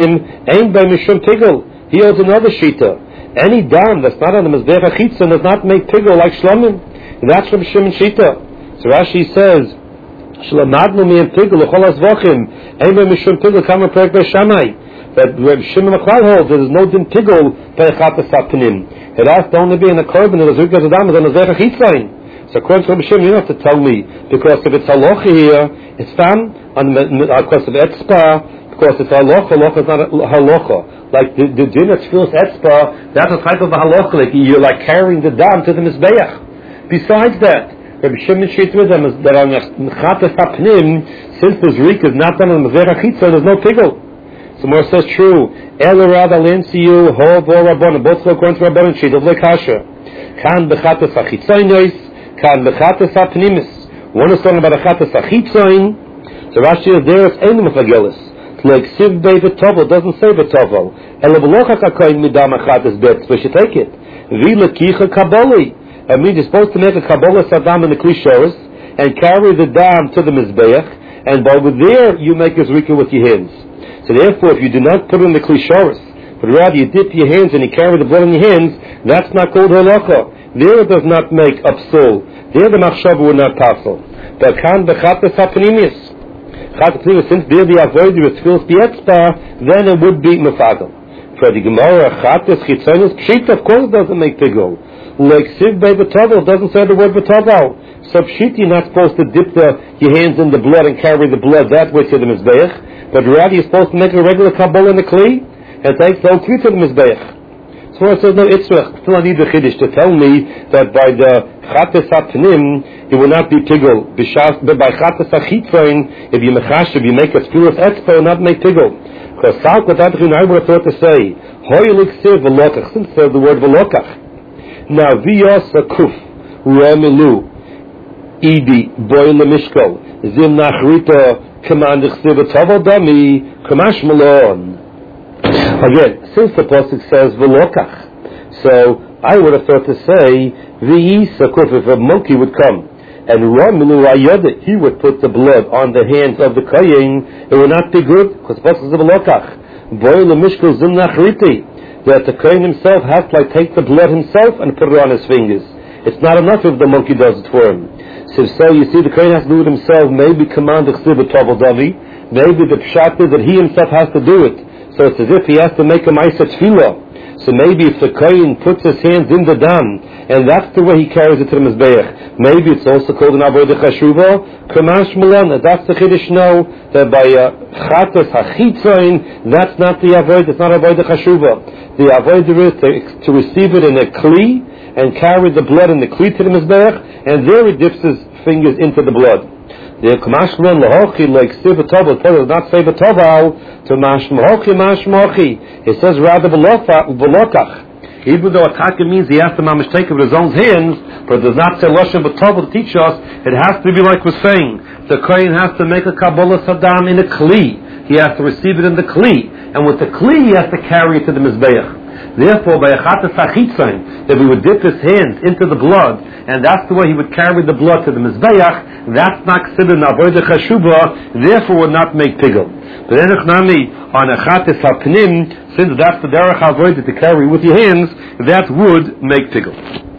Ain't by Mishum Tigel. He holds another Shita. Any dam that's not on the Mizbech HaChitzon does not make Tigel like Shlomim. And that's from Shimon Shita. So Rashi says, Shalamadnu mi Tigel l'chol hazvachim. Ain't by Mishum Tigel kama perek b'Shamai. But Reb Shimon Machlal holds there is no din Tigel pe'echatas hapnim. It has to only be in the korban of the Zurkas Adam is on the Mizbech HaChitzon. So according to Reb Shimon, you don't have to tell me, because if it's halacha here, it's found on the because of etzpa, because it's halacha is not halacha. Like the din of tefillas etzpa, that's a type of a halacha. Like you're like carrying the dam to the mizbeach. Besides that, Reb Shimon shit with them is that on mechatas hapnim, since the zrik is not done on the mizbeach chitzon, there's no tigel. So more says true. Elorad alinsiu ho bo rabban both according to rabban shit of lekasha. Kan bechatas hachitzonos, kan bechatas hapnimis. One is talking about a chatas hachitzon. So Rashi is there. It's enim afagelis. Like Siv Bei V'Tovel doesn't say V'Tovel. Elabalocha Kakoin Midam Achatas Bet. So you should take it. V'Lekicha Kaboli. I mean, you're supposed to make a Kabbalah Saddam in the Klishoros and carry the dam to the Mizbeach, and over there you make a Zrika with your hands. So therefore, if you do not put it in the Klishoros, but rather you dip your hands and you carry the blood in your hands, that's not called Halacha. There it does not make Upsul. There the Machshava would not passel. But Kan B'Chatas HaPnimius. Since there the avoid with tefillas b'etzpa, then it would be mefagel. For the Gemara, chatas chitzonos pshita, of course, doesn't make pigol. Like siv bei b'tovel doesn't say the word b'tovel. So pshita, you're not supposed to dip your hands in the blood and carry the blood that way to the mizbeach, but rather you're supposed to make a regular kabbalah in the kli and take the whole kli to the mizbeach. So it says no, it's still I need the chiddush to tell me that by the chatas hapnim it will not be pigol. But by chatas hachitzon, if you mechashiv, you make a tefillas etzpa, it will not make pigol. Because Salkot Adchin, I would have thought to say hoylik siv v'lokach, since there's the word v'lokach. Now v'yos akuf u'emilu idi boy lemishkol zim nachrita commandich siv v'tovel dami kamash malon. Again, since the pasuk says v'lokach, so I would have thought to say v'yisakuf, if a monkey would come and Ramilu Ayada, he would put the blood on the hands of the kohen, it would not be good because the pasuk is v'lokach. Boy lemishkol zim nachriti, that the kohen himself has to take the blood himself and put it on his fingers. It's not enough if the monkey does it for him. So you see, the kohen has to do it himself. Maybe command the chsiv v'tovel davi. Maybe the pshat is that he himself has to do it. So it's as if he has to make a ma'aseh tefillah. So maybe if the kohen puts his hands in the dam, and that's the way he carries it to the mizbeach, maybe it's also called an avodah chashuva. Kamash malana. That's the chiddush now that by chatas hachitzon, that's not the avodah. It's not avodah chashuva. The avodah is to receive it in a kli and carry the blood in the kli to the mizbeach, and there he dips his fingers into the blood. The kamash malana lahochi like siv v'tovel. It does not say v'tovel to mash mahochi mash mahochi. It says rather v'lokach. Even though ataka means he has to mamish take it with his own hands, but it does not say lashon v'tovel to teach us. It has to be like we're saying. The kohen has to make a kabbalah saddam in a kli. He has to receive it in the kli, and with the kli he has to carry it to the mizbeach. Therefore, by a chatas hachitzon, that we would dip his hands into the blood, and that's the way he would carry the blood to the mizbeach. That's not considered an avodah chashuva. Therefore, would not make pigel. But enech nami on a chatas hapnim, since that's the derech avodah to carry with your hands, that would make pigel.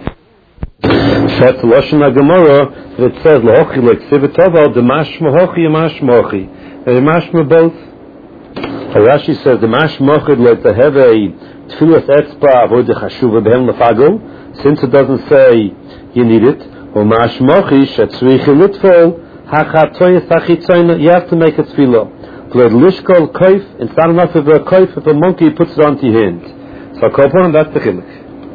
That's the lashon haGemara that says lahochi like sivitovel demash mohochi yamash mochi. And yamash both. Rashi says demash mochi like to have a tefillas etzpa avodah chashuva behem lefagel, since it doesn't say you need it. Or mash mochi shetzrichi litfol hachatoyes hachitzon, you have to make a tefillah. Glad lishkol koif, it's not enough of a koif if a monkey puts it onto your hand. So kopon, that's the chiluk.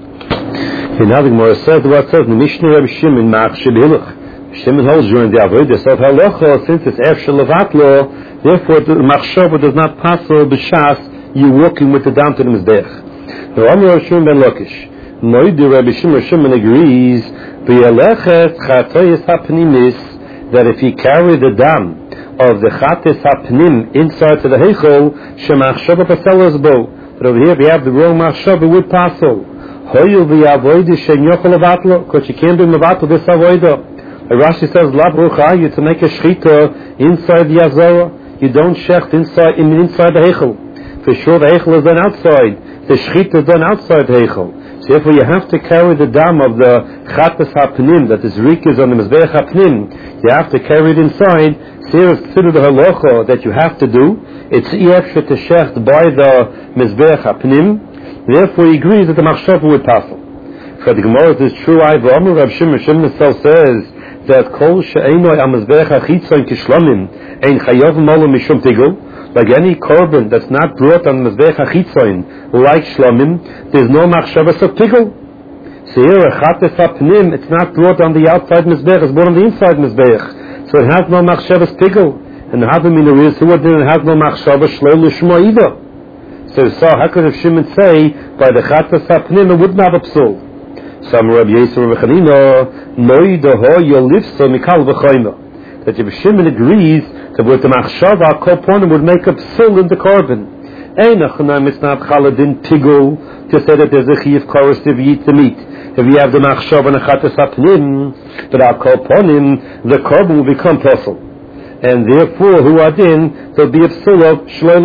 In the Gemara says what it says in the Mishnah Reb Shimon ma'achshib hilach. Shimon holds during the avodah so halacha, since it's efshel levatlo, therefore the machshava does not pass b'shas you walking with the dam to the mizbech. Now Amar Reb Shimon ben Lakish, Noidi Reb Shimon agrees b'yalechet chatoyes hapnimis, that if you carry the dam of the chates hapnim inside to the heichol, shemachshava paselas bo. But over here, if you have the wrong machshava, it would passel. Hoyul v'yavodah shen yochel levatlo, because you can't do levatlo this avodah. Rashi says, "La brucha you to make a shchita inside the azara. You don't shecht inside the heichel. For sure, the Heichel is done outside. The Shechita is done outside Heichel. So therefore, you have to carry the dam of the Chatas HaPnim, that is Rik is on the Mizbeach HaPnim. You have to carry it inside. So here is considered the halacha that you have to do. It's Efshet to Shecht by the Mizbeach HaPnim. Therefore, he agrees that the Machshava would pass. For the Gemara, it is true. Rav Shimon says that Kol She'enoi Al Mizbeach HaChitzon Kishlomim Ein Chayav Malo Mishum Tigul. Like any korban that's not brought on the Mizbeach HaChitzon, like Shlomim, there's no Machshava of Tigul. So here, a Chatas HaPnim, it's not brought on the outside Mizbeach, it's brought on the inside Mizbeach. So it has no Machshava Tigul. And the Havamina is, who didn't have no Machshava Shloi Lishma either. So how could Rav Shimon say, by the Chatas HaPnim, it wouldn't have a psul? Some Rabbi Yisrael Rabbi Chanina, Noi Doho Yolifso Mikal V'choyma. That Rav Shimon agrees that with the Machshava, Kol Ponim would make a psul in the korban. Einachanam, it's not Chaladin Tigul, to say that there's a Chiv Koros if you eat the meat. If you have the Machshava and the Chatas HaPnim, but our Kol Ponim, the korban will become possible. And therefore, who are in, there'll be a psul of Shloi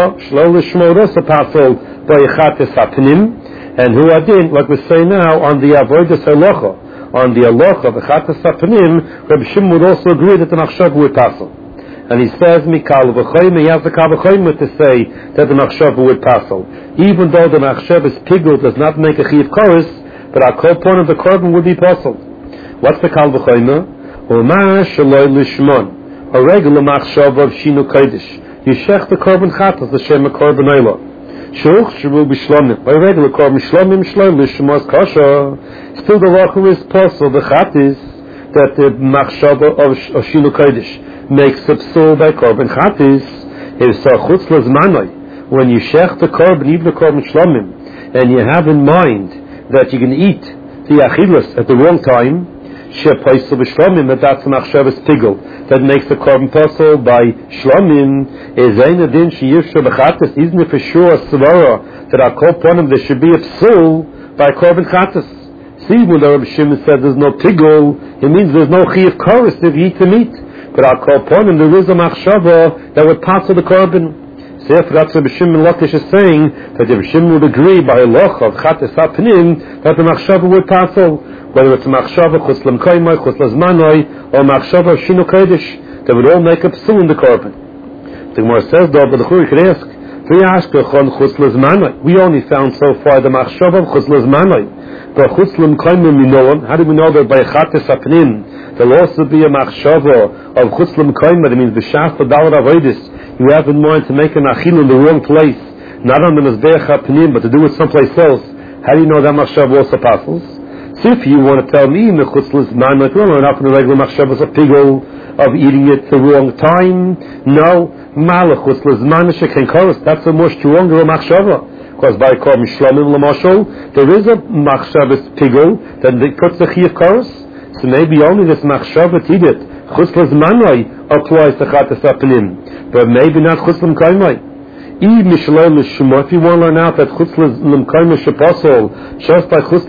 Lishmo Rosa Pasol by Chatas HaPnim. And who are in, like we say now, on the Avodas Halacha, on the Halacha of the Chatas HaPnim, Rabbi Shimon would also agree that the Machshava would passel. And he says, Mikal V'choyme, he has the Kal V'choyme to say that the Machshava would passel. Even though the Machshava's Pigul does not make a Chiv Koros, but our Kol Pon of the korban would be passel. What's the Kal V'choyme? Uma Shaloi Lishmon, a regular Machshava of Shinu Kodesh. You shech the korban Chatas, the Shema Korban Eilah. Shuch Shavu B'Shlomim. By regular korban Shlomim Shlom Lishmos Kasha. Still the law is possible, the Chatis, that the Machshava of Shinu Kodesh makes a psul by korban Chatis. Is Chutz L'Zmanoi. When you shech the korban, even the korban Shlomim, and you have in mind that you can eat the Achilas at the wrong time, Shepaisel B'Shlomim, that's the Machshavas Pigul, that makes the korban possible by Shlomim, is Ein Adin Sheyivsha B'Chatas, isn't it for sure a svara that our Kol Ponim there should be a psul by korban Chatas? See, when the Rabbi Shimon said there's no Pigul, it means there's no Chiyav Koros if you eat the meat. But our Kol Ponim, there is a Machshava that would pass the korban. So therefore, that's Rabbi Shimon Lakish is saying that Rabbi Shimon would agree by a loch of Chatas HaPnim that the Machshava would pass. Whether it's a Machshava Chutz L'Mkoymai, Chutz L'Zmanoi, or Machshava of Shinu Kodesh, they would all make a psul in the korban. The Gemara says though, but the Churi could ask, we only found so far the Machshava of Chutz L'Zmanoi. But Chutz L'Mkoymai Minolan, how do we know that by Chatas HaPnim there will also be a Machshava of Chutz L'Mkoymai, that means B'Shas B'Dalad Avodas, you have in mind to make an Achil in the wrong place, not on the Mizbeach HaPnim, but to do it someplace else. How do you know that Machshava also passes? So if you want to tell me Mechutz L'Zman, like we're not in the regular Machshavas of Pigul, of eating it the wrong time, no, Malachutz L'Zman Sheken Koros, that's a more stronger Machshava. Because by Korban Shlomim L'Mashal, there is a Machshavas Pigul that puts the Chiyav Koros. So maybe only this Machshava Tidit, Chutz L'Zmanoi, applies to Chatas HaPnim, but maybe not Chutz L'Mkoymai. If you want to learn out that Chutz L'Mkoymai Shepasol, just by Chutz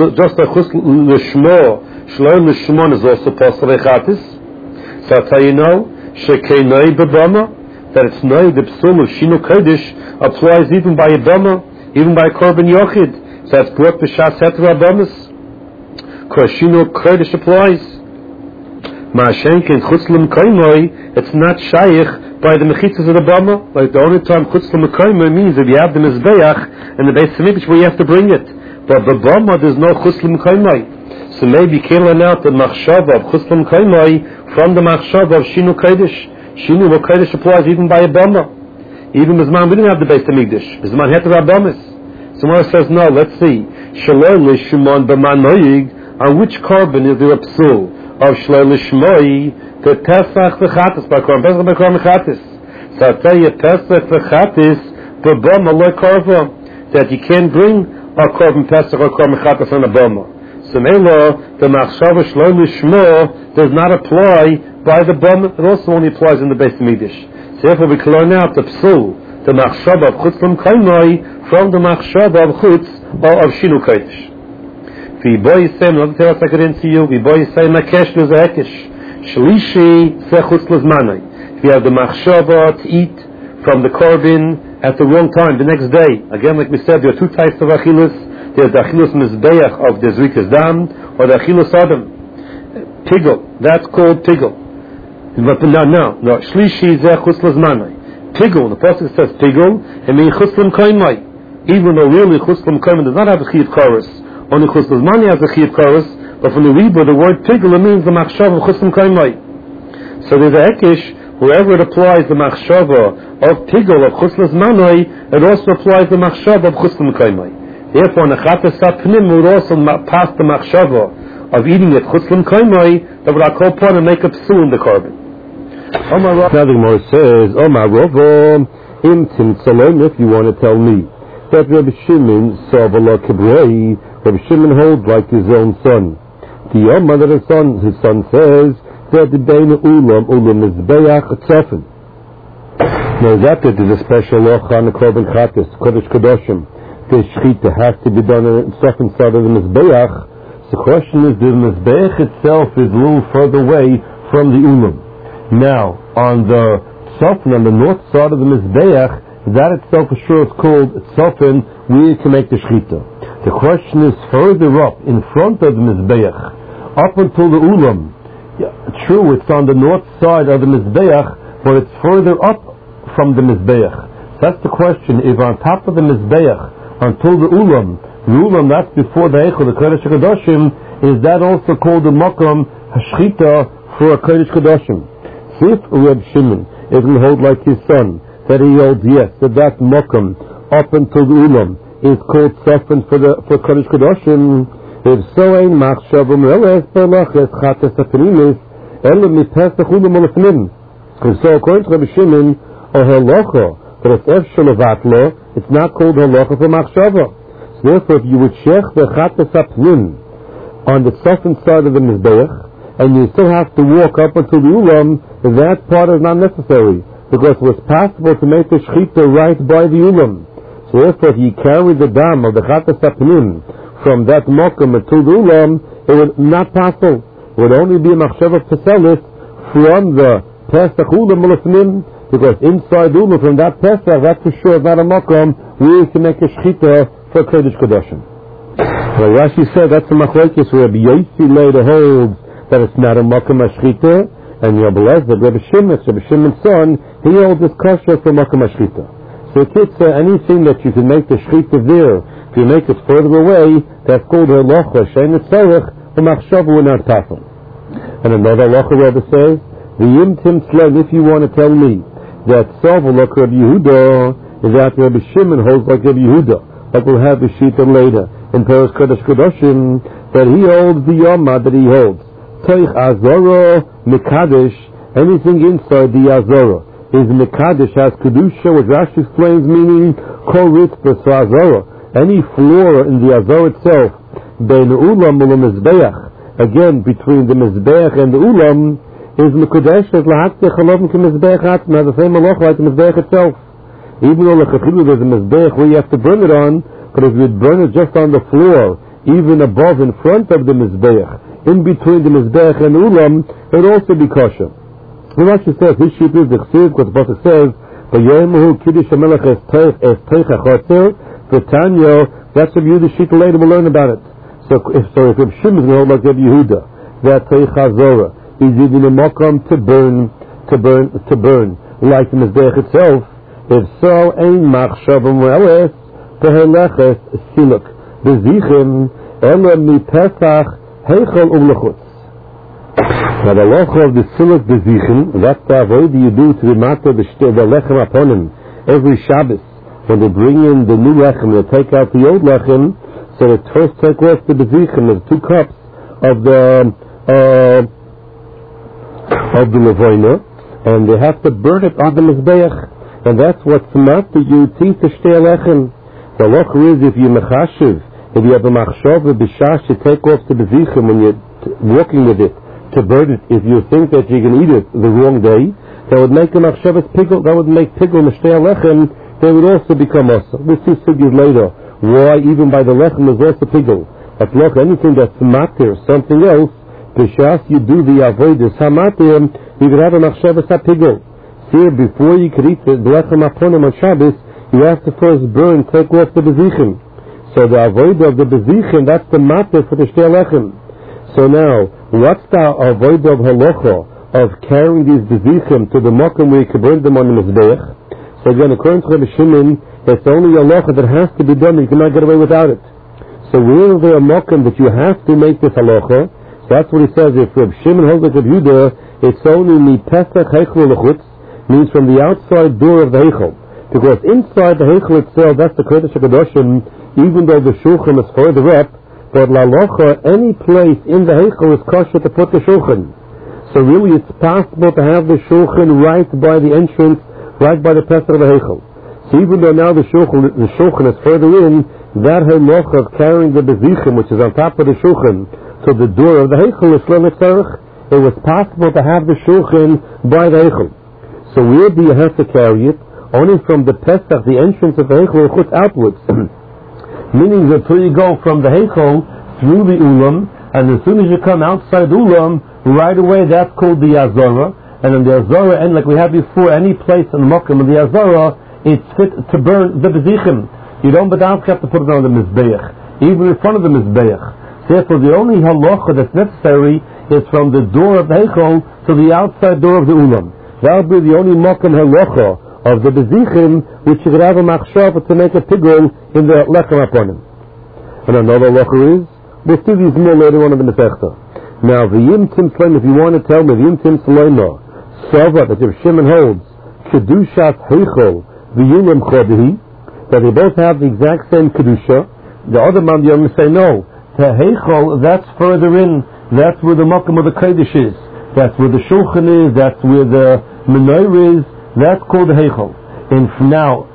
L'Shmo, Shloi L'Shmon is also possible by Chatas. So that's how you know, Shekei Noi B'Bama, that it's Noi, the Psul of Shinu Kodesh, applies even by a Bama, even by Korban Yochid. So that's brought B'Shas Heter Abamas. Because Shinu Kodesh applies. Ma'ashenkin Chutz L'Mkoymai, it's not Shaykh by the mechitzas of the Bama. Like the only time Chutz L'Mkoymai means if you have the Mizbeach and the Beis Hamikdash where you have to bring it. But the Bama there's no Chutz L'Mkoymai. So maybe you can learn out the Machshava of Chutz L'Mkoymai from the Machshava of Shinu Kodesh. Shinu Kodesh applies even by a Bama. Even Mizman we didn't have the Beis Hamikdash. Mizman Heter Abamas. Someone says no, let's see. Shaloi L'Shimon B'man Noyig, on which korban is there a psul of Shaloi L'Shmoi, the Pesach v'Chatas by Korban Chatas. So I tell you, Pesach v'Chatas b'Bama lo korva, that you can't bring a Korban Pesach or Korban Chatas on a Bama. So Mela, the Machshava Shloi L'Shmo does not apply by the Bama. It also only applies in the Beis Hamikdash. So therefore we can learn out the psul, the Machshava of Chutz L'Mkoymai from the Machshava of Chutz or of Shinu Kodesh. V'boy Yisrael, another tell us I could answer you. V'boy Yisrael Makesh L'Zahekish. Shlishi Sechutz L'Zmanai. If you have the Machshava to eat from the korban at the wrong time, the next day. Again, like we said, there are two types of achilus. There's the achilus mizbeach of the zrikas dam, or the achilus adam. Pigel, that's called pigel. But no, shlishi zeh chutz lazmanai. Pigel, the pasuk says pigel, it means chutz l'mkaimai. Even though really chutz l'mkaimai does not have a chiyuv chorus, only chutz lazmanai has a chiyuv chorus, but from the Rebbe, the word pigel, it means the machshav of chutz l'mkaimai. So there's a hekish, wherever it applies the machshava of pigel, of chutz l'zmanai, it also applies the machshava of chutz l'mkaimai. Therefore, nechatas sapnim would also pass the machshava of eating it chutz l'mkaimai, that would call upon and make a psul in the carbon. Now the Gemara says, Omar Rava, im timtzalon, if you want to tell me that Rabbi Shimon saw v'lo kibrei, Rabbi Shimon holds like his own son. The Omar that his son says that the bein ulam mizbeach tzofim. Now that there's a special loch on the korban chatas, kodesh kadoshim. The shechita has to be done on the second side of the mizbeach. So the question is, the mizbeach itself is a little further away from the ulam. Now, on the tzofin, on the north side of the mizbeach, that itself for sure is called tzofin, where you can make the shechita. The question is further up, in front of the mizbeach, up until the ulam. Yeah, true, it's on the north side of the mizbeach, but it's further up from the mizbeach. So that's the question. If on top of the mizbeach until the ulam, that's before the eichel, the kodesh kadoshim, is that also called the makom hashchita for a kodesh kadoshim? See if Reb Shimon is going to hold like his son, that he holds yes, that makom up until the ulam is called tzofin for kodesh kadoshim. If so, ein machshavum eles perlaches chatas apnimis ela mipesach ulam olefnim. So according to Rabbi Shimon, or halacha, but if efshalavatlo, it's not called halacha for machshava. So therefore, if you would shech the chatas apnim on the second side of the mizbeach, and you still have to walk up until the ulam, that part is not necessary, because it was possible to make the shechita right by the ulam. So therefore, if you carry the dam of the chatas apnim from that mokum until the ulam, it would not possible. It would only be a machshava peselis from the pesach ulam ulefnim, because inside the ulam from that pesach, that's for sure not a mokum where you can make a shechita for kodesh kadoshim. Well, Rashi said that's a machlokes where Rabbi Yossi later holds that it's not a mokum shechita, and Rabbi Lezer, Rabbi Shimon's son, he holds this kosher for mokum shechita. So it's anything that you can make the shechita there, if you make it further away, that's called a halacha shein tzorich u'machshava we're not possible. And another halacha Rebbe says, the yim tim tzlen, if you want to tell me that Sov like Rabbi Yehuda is that Rabbi Shimon holds like Rabbi Yehuda, like we'll have the shita later in Paras Kodesh Kodoshim, that he holds the yama that he holds. Toich azora mekadesh, anything inside the azora is mekadesh, has kedusha, which Rashi explains meaning kol ritzvah, so azora, any floor in the azor itself, bein ulam ulam mizbeach, again between the mizbeach and the ulam, is mekadesh as lahatzeh chalovim ke mizbeach atma, the same malach like the mizbeach itself. Even though there's a mizbeach where you have to burn it on, but if you burn it just on the floor, even above in front of the mizbeach, in between the mizbeach and the ulam, it would also be kosher. The Rashi says his sheep is the chsiv, because the pasuk says, "V'yoyemu kiddush hamelech es teich achotzer." The Tanya, that's Rabbi Yehuda shita later we'll learn about it. So if Rabbi Shimon is going to hold like Rabbi Yehuda, that teich hazora is even a makom to burn, like the mizbeach itself. If so, ein machshavim eles teheleches siluk bezichim ela mi pesach heichel umlechutz. Now the loch of the siluk bezichim, that's the avoid you do to the matter the lechem upon him every Shabbos. When they bring in the new lechem, they take out the old lechem, so they first take off the bezichim, the 2 cups of the levoina, and they have to burn it on the mizbeach, and that's what's not the you teach to stay lechem. The loch is if you mechashiv, if you have a machshav, a bishash, you take off the bezichim when you're walking with it to burn it. If you think that you can eat it the wrong day, that would make a machshavas pigel, that would make pigel mishtei lechem. They would also become also. We'll see sugis later why even by the lechem is also pigel. But look, anything that's matir, something else, b'shas you do the avodas hamatir, you could have a machshavas pigel. See, before you could eat the lechem aponim on Shabbos, you have to first burn, take off the bezichim. So the avodah of the bezichim, that's the matter for the shtei lechem. So now, what's the avodah of halacha of carrying these bezichim to the makom where you can burn them on the mizbeach? So again, according to Rabbi Shimon, it's only a halacha that has to be done, you cannot get away without it. So where is there a makom that you have to make this halacha? So that's what he says. If Rabbi Shimon holds like Rabbi Yehuda, it's only mi pesach heichel lechutz, means from the outside door of the heichel. Because inside the heichel itself, that's the Kodesh HaKadoshim, even though the shulchan is further up, but la'locha, any place in the heichel is kosher to put the shulchan. So really it's possible to have the shulchan right by the entrance, right by the pesach of the heichel. So even though now the shulchan is further in, that halacha of carrying the bezichim, which is on top of the shulchan, to the door of the heichel is l'netzarech, it was possible to have the shulchan by the heichel. So where do you have to carry it? Only from the pesach, the entrance of the heichel, outwards. Meaning that until you go from the heichel through the ulam, and as soon as you come outside the ulam, right away that's called the azara. And in the azara, and like we had before, any place in the makom of the azara, it's fit to burn the bezichim. You don't but have to put it on the mizbeach, even in front of the mizbeach. Therefore, the only halacha that's necessary is from the door of the heichel to the outside door of the ulam. That will be the only makom halacha of the bezichim, which you could have a machshava to make a pigul in the lechem upon him. And another halacha is, we'll see these more later on in the Masechta. Now, the Yim Tim Sleim, if you want to tell me, the Yim Tim Sleima, Sava, that Rav Shimon holds, Kedushas Heichel, the Yulam Chodehi, that they both have the exact same Kedusha. The other man, the Yom say, no, the Heichel, that's further in, that's where the Makom of the Kodesh is, that's where the Shulchan is, that's where the Menorah is, that's called the Heichel. And now,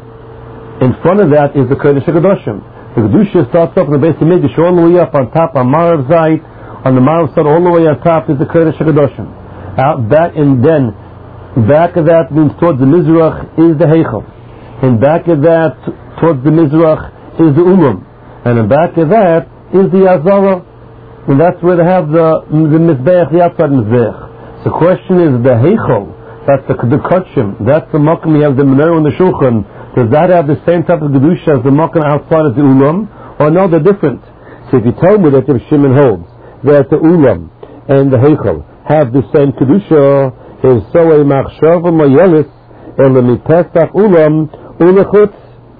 in front of that is the Kodesh HaKadoshim. The Kedusha starts up in the base of Mikdash all the way up on top, on Marav Zayit, on the Marav side all the way on top is the Kodesh HaKadoshim. Out back, and then back of that means towards the Mizrach is the Heichel. And back of that towards the Mizrach is the Ulam. And in back of that is the Azara. And that's where they have the Mizbeach, the outside Mizbeach. So the question is the Heichel, that's the Kachim, that's the Makom, we have the Menorah and the Shulchan. Does that have the same type of Kedusha as the Makom outside of the Ulam? Or no, they're different. So if you tell me that Rav Shimon holds that the Ulam and the Heichel have the same Kedusha, is so a Machshava Mayelis, Elam Mipesach Ulam, Ulechutz.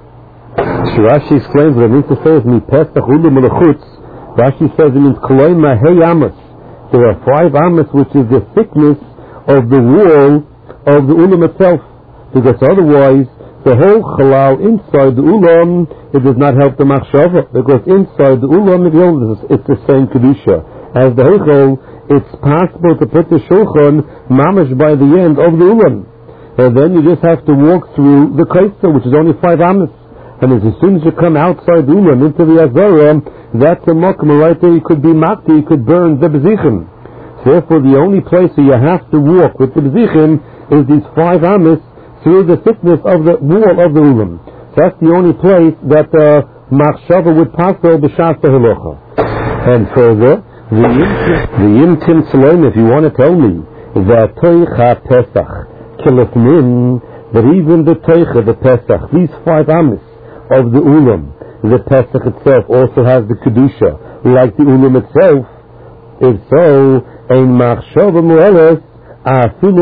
So Rashi explains what it means to say is Mipesach Ulam Ulechutz. Rashi says it means Koloi Mahei Amos. There are 5 Amos, which is the thickness of the wall of the ulam itself, because otherwise the whole chalal inside the ulam, it does not help the machshava, because inside the ulam it's the same kedusha as the heichel. It's possible to put the shulchan mamash by the end of the ulam, and then you just have to walk through the kaisa, which is only 5 amos, and as soon as you come outside the ulam into the azara, that's a makom right there. You could be makti, you could burn the bezichim. Therefore, the only place where you have to walk with the bezichim is these 5 amos through the thickness of the wall of the ulam. That's the only place that machshava would pass over b'shas halacha. And further, the Yim Tim Shalom, if you want to tell me that Toicha Pesach Kilifnim, that even the Toicha, the Pesach, these 5 amos of the ulam, the Pesach itself also has the kedusha like the ulam itself. If so, ein machshava mu'eles afilu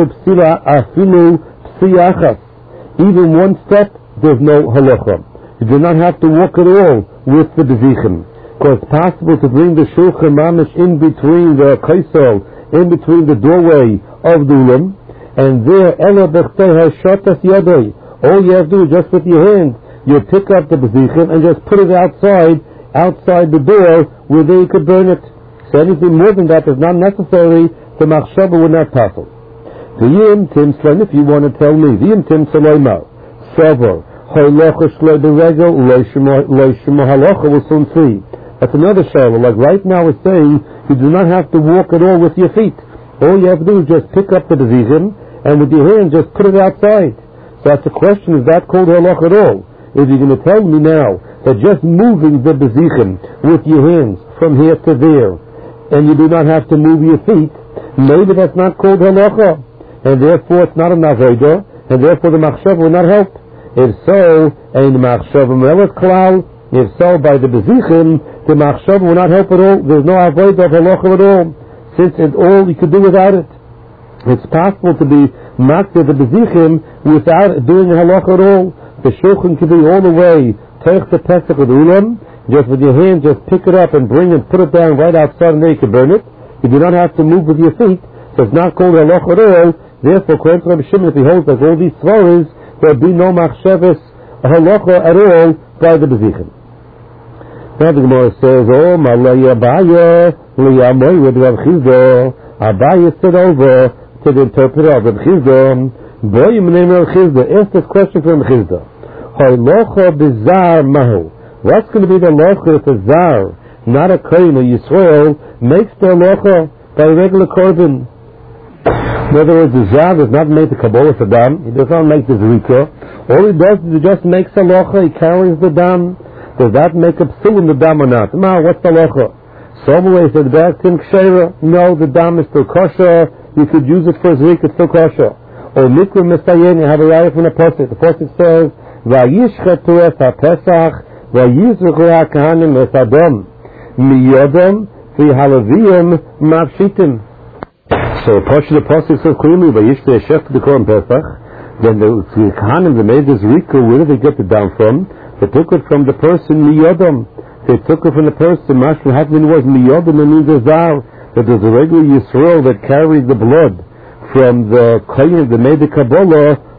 psiyachas. Even one step, there's no halacha. You do not have to walk at all with the bezichim. Because it's possible to bring the shulchan mamish in between the kaisel, in between the doorway of the ulam, and there, ela b'chtei hashatas yadei. All you have to do is just with your hand, you pick up the bezichim and just put it outside the door, where there you could burn it. So anything more than that is not necessary. The machshava would not passel. The Yim Tim Sleim, if you want to tell me, the Yim Tim Sleima, Sever, Hoylecha Shloi Beregel, Loishma Halacha, we'll soon see. That's another shaila. Like right now it's saying, you do not have to walk at all with your feet. All you have to do is just pick up the bezichim, and with your hand just put it outside. So that's the question, is that called halacha at all? If you're going to tell me now that just moving the bezichim with your hands from here to there, and you do not have to move your feet, maybe that's not called halacha, and therefore it's not an avodah, and therefore the machshava will not help. If so, ein machshava melet klal. If so, by the bezichim, the machshava will not help at all. There's no avoid of halacha at all, since it's all you could do without it. It's possible to be makta the bezichim without doing halacha at all. The shulchan can be all the way teich the pesach with ulam. Just with your hand, just pick it up and bring it, put it down right outside, and there you can burn it. You do not have to move with your feet, so it's not called halacha at all. Therefore, according to Rabbi Shimon, if he holds like all these svaras, there will be no machshavas halacha at all by the bezichim. Now the Gemara says, "Oh, malaya Abaya, liyamoy with Rav Chizda." Abaya stood over to the interpreter of Rav Chizda. Boy, you name Rav Chizda. Ask this question from Rav Chizda. Halacha bizar mahu. What's going to be the halacha if a zar, not a kohen or Yisrael, makes the halacha by regular korban? In other words, the zar does not make the kabbalah for dam. He does not make the zrika. All he does is he just makes the halacha. He carries the dam. Does that make a psul in the dam or not? No, what's the halacha? Some way said back to kshera. No, the dam is still kosher. You could use it for zrika. It's still kosher. Or mikra mistayen. You have a raya from the pasuk. The pasuk says, "Vayishchetu es haPesach." Vayizruchu hakahanim es adom miyodom v'halaviyim mavshitim. So the pasuk says clearly, "Vayishte Shech the Korban Pesach." Then the kahanim, they made this rika. Where did they get the dam from? They took it from the person miyodom. They took it from the person. Mashma Hatman was miyodom. It means a zar. That there's a regular Yisrael that carried the blood from the kohen that made the Kabbalah